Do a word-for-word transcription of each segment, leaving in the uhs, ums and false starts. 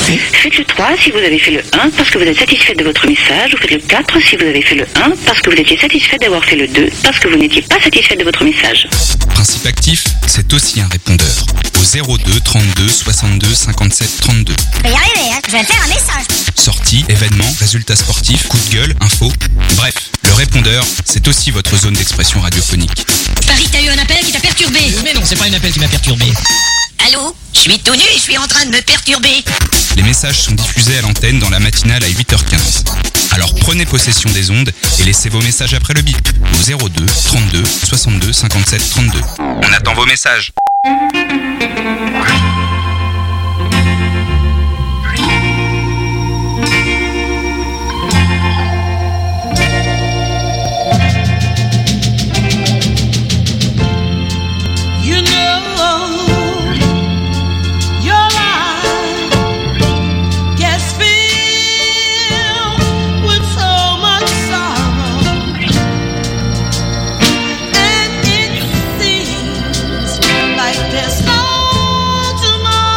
Faites le trois si vous avez fait le un parce que vous êtes satisfait de votre message, ou faites le quatre si vous avez fait le un parce que vous étiez satisfait d'avoir fait le deux parce que vous n'étiez pas satisfait de votre message. Principe actif, c'est aussi un répondeur. Au zéro deux trente-deux soixante-deux cinquante-sept trente-deux. Je vais y arriver, hein. Je vais faire un message. Sorties, événements, résultats sportifs, coups de gueule, infos. Bref, le répondeur, c'est aussi votre zone d'expression radiophonique. Paris, t'as eu un appel qui t'a perturbé. Mais non, c'est pas un appel qui m'a perturbé. Allô? Je suis tout nu et je suis en train de me perturber. Les messages sont diffusés à l'antenne dans la matinale à huit heures quinze. Alors prenez possession des ondes et laissez vos messages après le bip au zéro deux trente-deux soixante-deux cinquante-sept trente-deux. On attend vos messages. There's no tomorrow.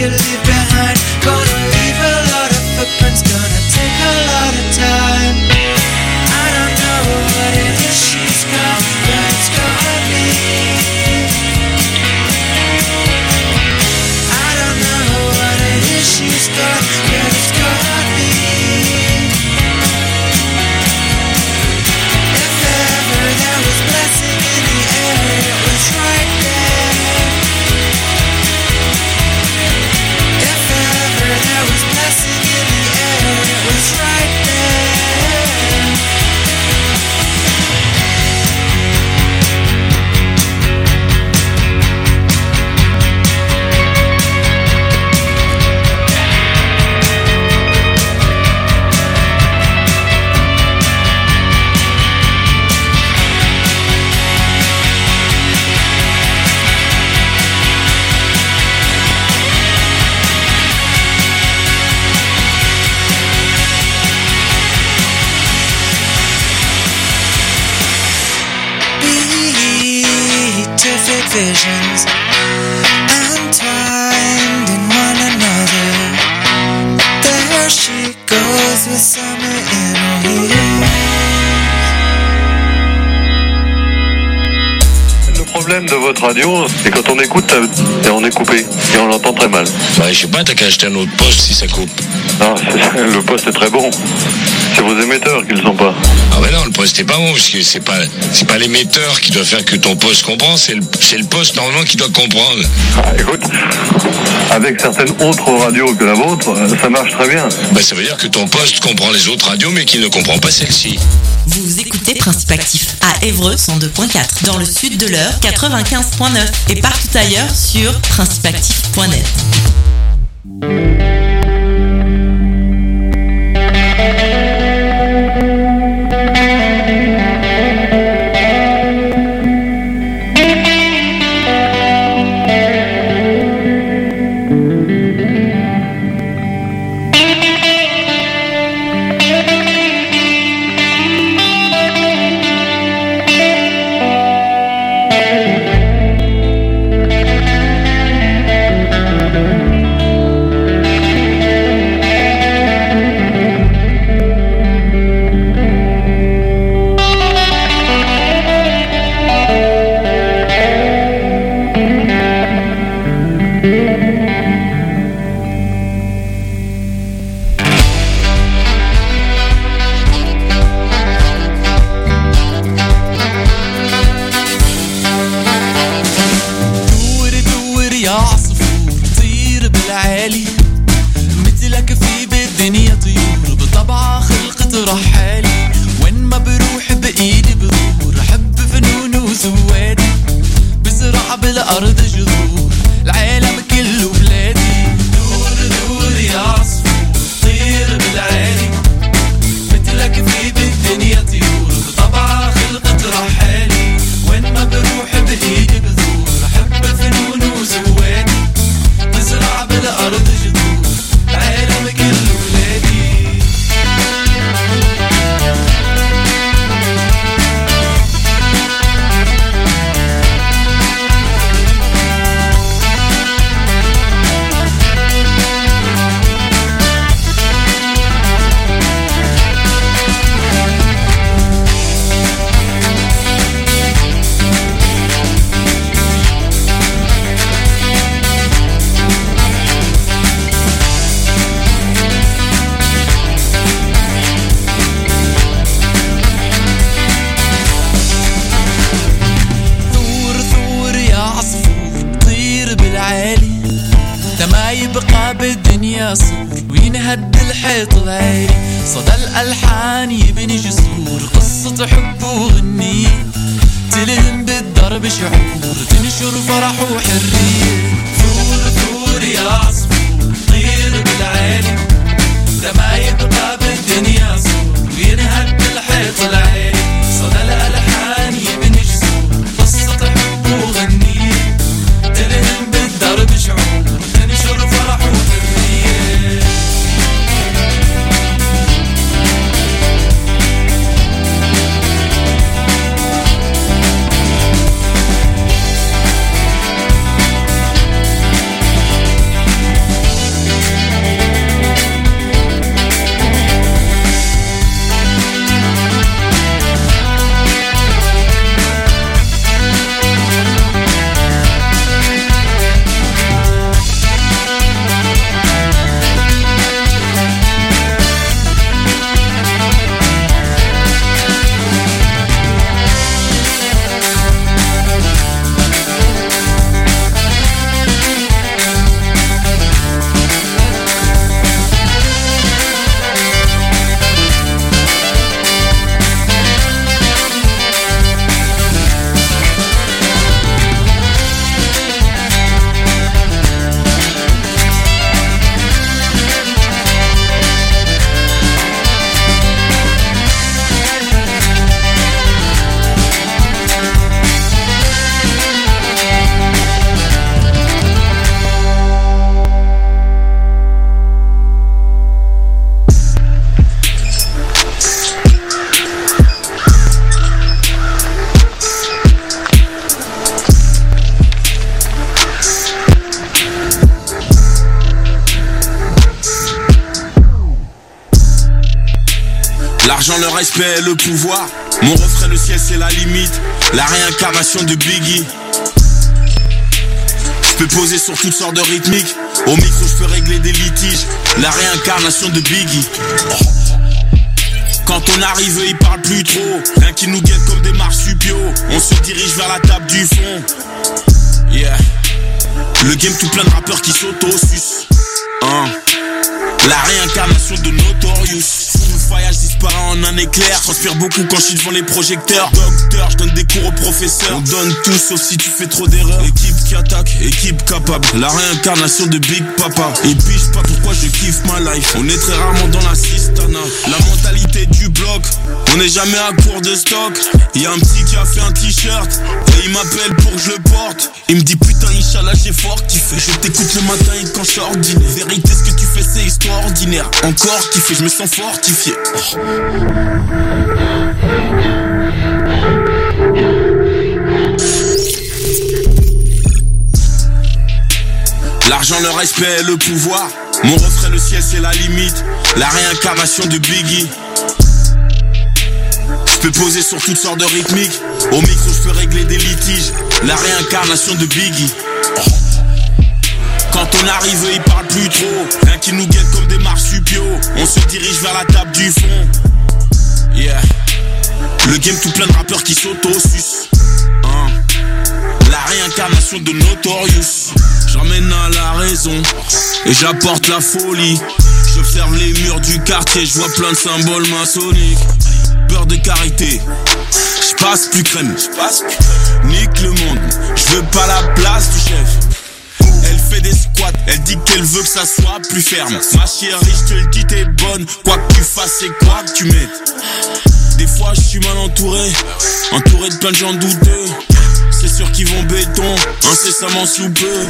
you leave behind. Gonna leave a lot of footprints, gonna take a lot of time. I don't know what it is she's got, but it's gonna be. I don't know what it is she's got, but it's gonna be. If ever there was blessing in the air, it was right there. If ever there was blessing in the air, it was right there. Beatific visions entwined in one another. There she goes with summer in her heels. Le problème de votre radio, c'est quand on écoute et on est coupé et on l'entend très mal. Bah, je sais pas, t'as qu'à acheter un autre poste si ça coupe. Non, c'est- le poste est très bon. C'est vos émetteurs qui le sont pas. Ah ouais non, le poste est pas bon parce que c'est pas c'est pas l'émetteur qui doit faire que ton poste comprend, c'est le c'est le poste normalement qui doit comprendre. Ah, écoute, avec certaines autres radios que la vôtre, ça marche très bien. Bah ça veut dire que ton poste comprend les autres radios mais qu'il ne comprend pas celle-ci. Vous écoutez Principe Actif à Évreux cent deux point quatre, dans le sud de l'Eure quatre-vingt-quinze point neuf et partout ailleurs sur principe actif point net. دوري دوري يا عصفور طير بالعالي، مثلك في بالدنيا طيور بطبعها خلقت رحالي. وين ما بروح بإيدي بذور، حب فنون وزوادي، بزرع بالأرض جذور، العالم كله بلادي. دور دور يا عصفور طير بالعالي، مثلك في بالدنيا طيور بطبعها خلقت رحالي. وين ما بروح بإيدي بذور، حب فنون وزوادي، بزرع بالأرض جذور، العالم كله بلادي. ثور ثور يا عصفور طير بالعالي، ده ما يبقى بالدنيا سور وينهد الحيط العالي. صدى الألحان يبني جسور، قصة حب وغني، تلهم بالضرب شعور، تنشر فرح وحرية. ثور ثور يا عصفور طير بالعالي، ده ما يبقى بالدنيا سور وينهد الحيط العالي. صدى الألحان يبني جسور، قصة حب وغني، تلهم بالضرب شعور، تنشر فرح وحرية. L'argent, le respect, le pouvoir. Mon refrain, le ciel, c'est la limite. La réincarnation de Biggie. Je peux poser sur toutes sortes de rythmiques. Au micro, je peux régler des litiges. La réincarnation de Biggie. Quand on arrive, ils parlent plus trop. Rien qui nous guette comme des marsupiaux. On se dirige vers la table du fond. Yeah. Le game tout plein de rappeurs qui s'auto-sucent. Hein. La réincarnation de Notorious. Le voyage disparaît en un éclair. Transpire beaucoup quand je suis devant les projecteurs. Docteur, je donne des cours aux professeurs. On donne tout sauf si tu fais trop d'erreurs. Équipe qui attaque, équipe capable. La réincarnation de Big Papa. Et puis je sais pas pourquoi je kiffe ma life. On est très rarement dans la cistana. La mentalité du bloc. On n'est jamais à court de stock. Y'a un petit qui a fait un t-shirt et il m'appelle pour que je le porte. Il me dit putain Inch'Allah j'ai fort kiffé. Je t'écoute le matin et quand je sors dîner. Vérité ce que tu fais c'est extraordinaire. Encore kiffé, je me sens fortifié. L'argent, le respect, le pouvoir. Mon refrain, le ciel, c'est la limite. La réincarnation de Biggie. Je peux poser sur toutes sortes de rythmiques. Au micro, je peux régler des litiges. La réincarnation de Biggie. Quand on arrive, ils parlent plus trop. Rien qui nous guette comme des marsupiaux. On se dirige vers la table du fond. Yeah. Le game tout plein de rappeurs qui s'auto-sucent. Hein. La réincarnation de Notorious. J'emmène à la raison et j'apporte la folie. J'observe les murs du quartier, je vois plein de symboles maçonniques. Peur de carité, je passe plus crème. Nique le monde, je veux pas la place du chef. Elle fait des squats, elle dit qu'elle veut que ça soit plus ferme. Ma chérie, je te le dis, t'es bonne. Quoi que tu fasses et quoi que tu mettes. Des fois je suis mal entouré, entouré de plein de gens douteux. C'est sûr qu'ils vont béton, incessamment sous peu.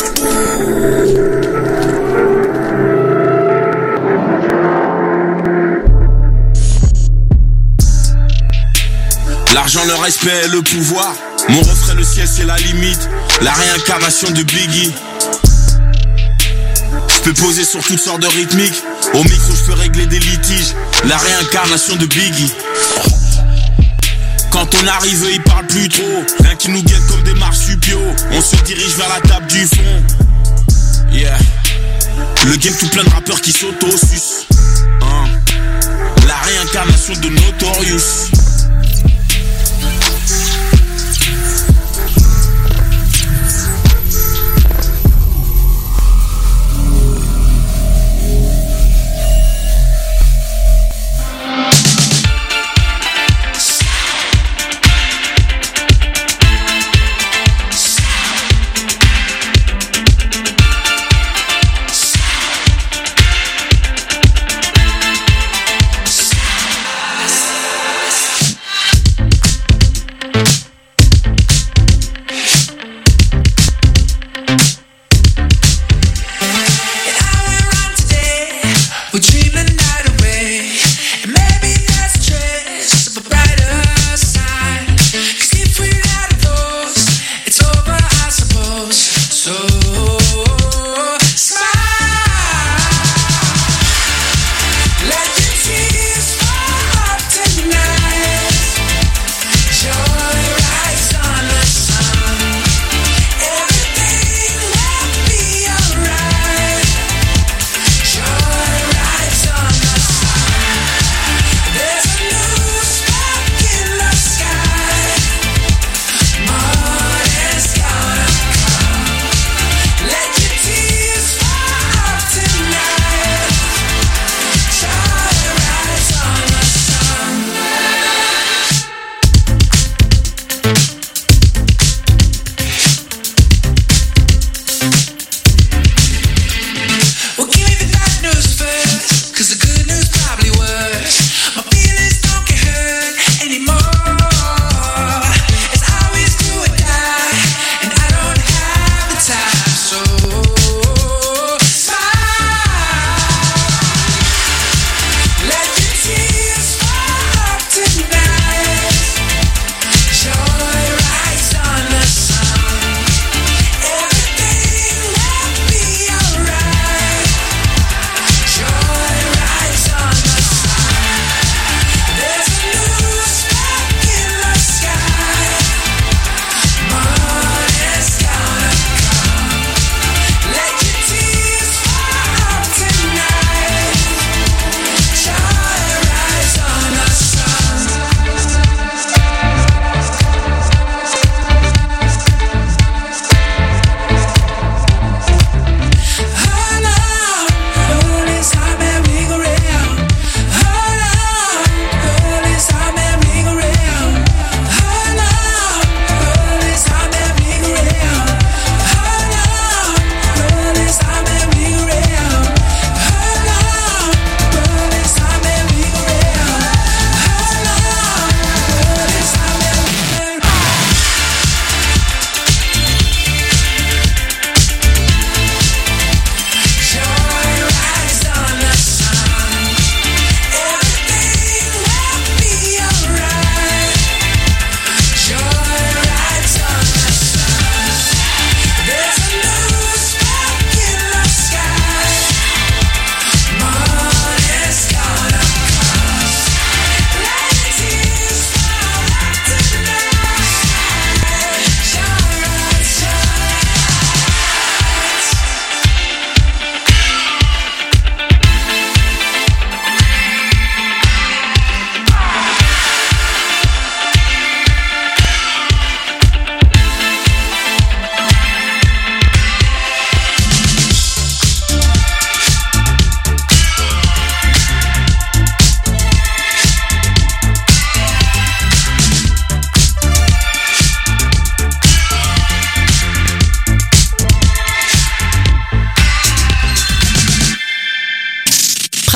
L'argent, le respect, le pouvoir. Mon refrain, le ciel, c'est la limite. La réincarnation de Biggie. Je peux poser sur toutes sortes de rythmiques. Au micro, je peux régler des litiges. La réincarnation de Biggie. Quand on arrive, ils parlent plus trop. Rien qui nous guette comme des marsupiaux. On se dirige vers la table du fond. Yeah. Le game tout plein de rappeurs qui s'auto-sucent. Hein. La réincarnation de Notorious.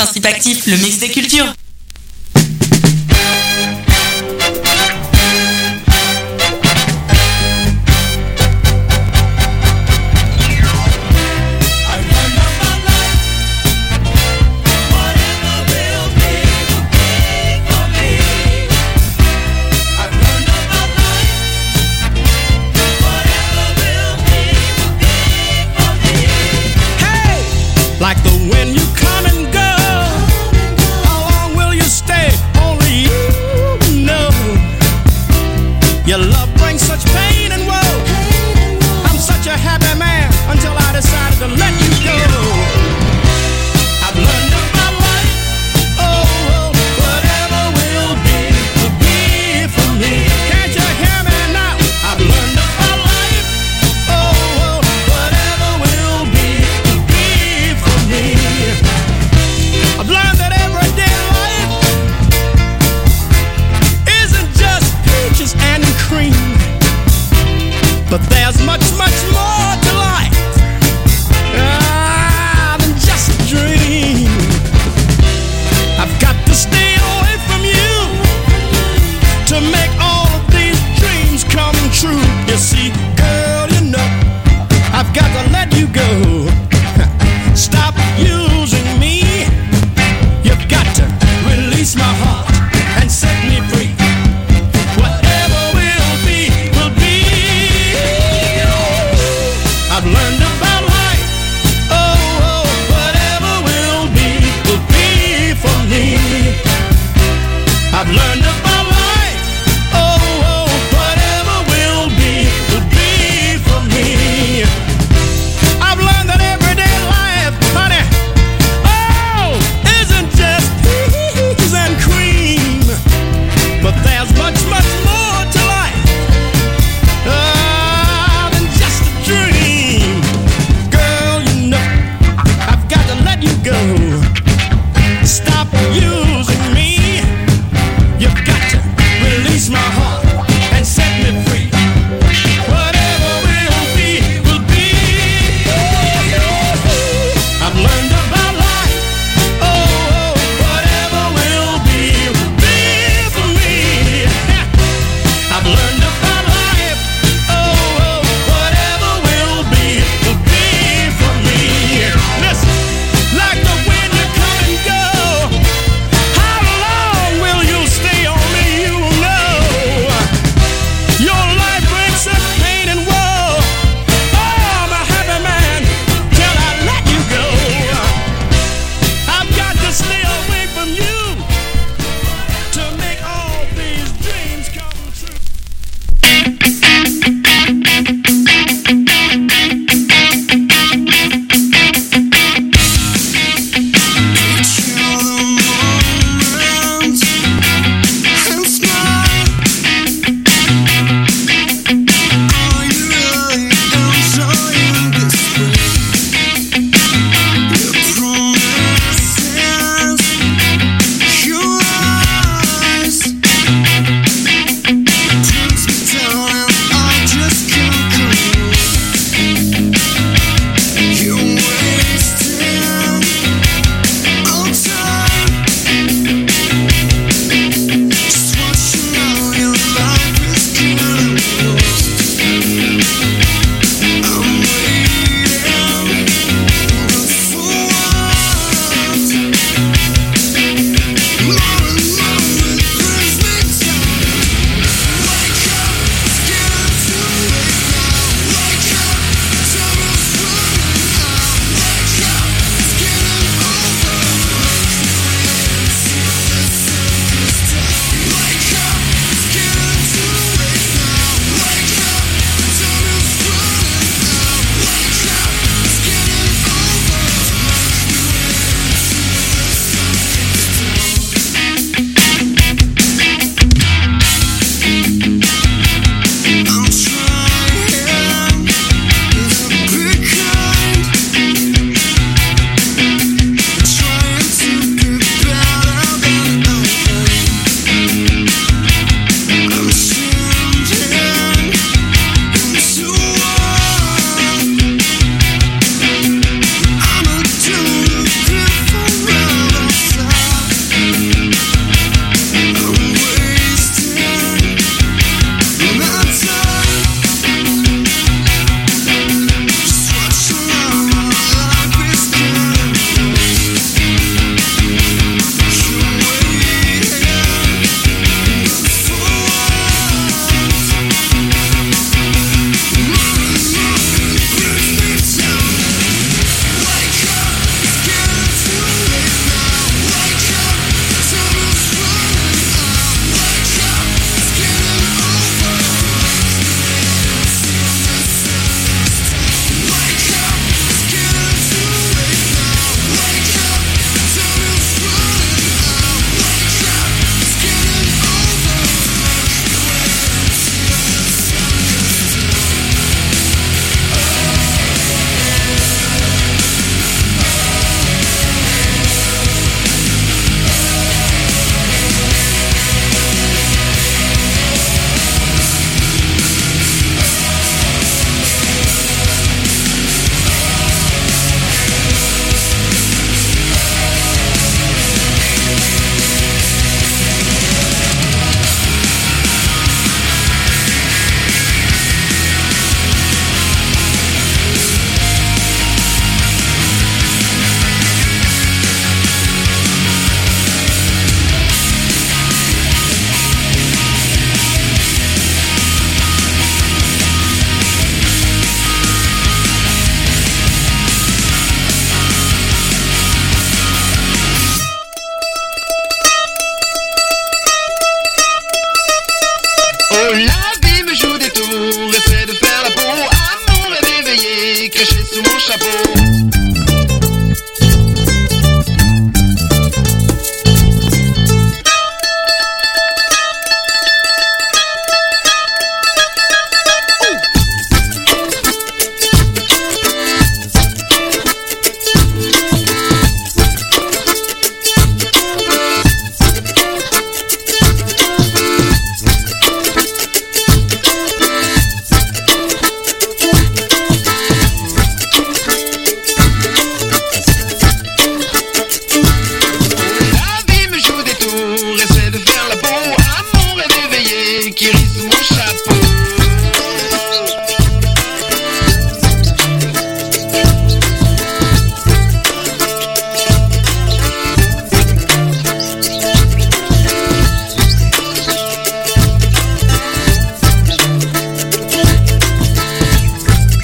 Principe Actif, le mix des cultures.